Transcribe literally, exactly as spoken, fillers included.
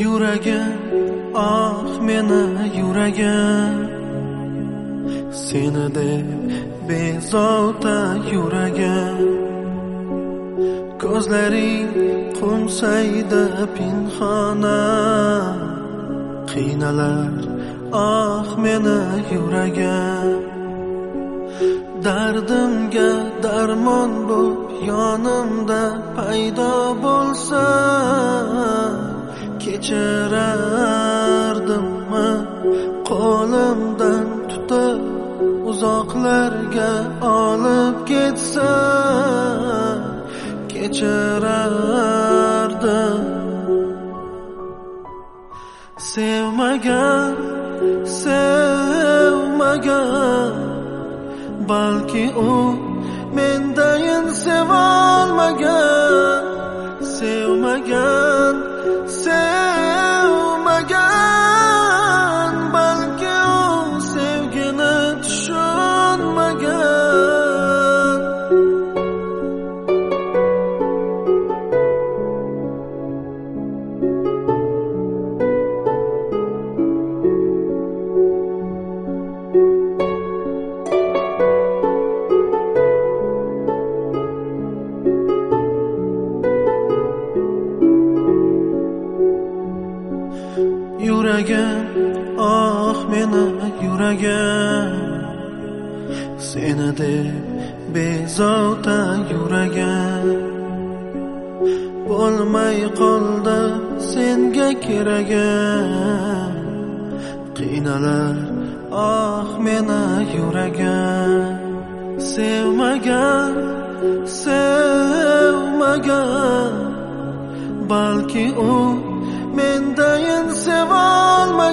Yuragim, ah meni yuragim, seni deb bezovta yuragim. Ko'zlaring qo'nsaydi pinhona, qiynalar ah meni yuragim. Dardimga darmon bo'p yonimda paydo bo'lsa, kechirardimmi qo'limdan tutib uzoqlarga olib ketsa, kechirardim. Sevmagan, sevmagan, balki u mendayin sevolmagan. Sevmagan, sevmagan, balki u sevgini tushunmagan. Yuragim, ah meni yuragim, seni deb bezovta yuragim. Bo'lmay qoldi senga keragim, qiynalar ah meni yuragim. Sevmagan, sevmagan, balki u mendayin sevolmagan.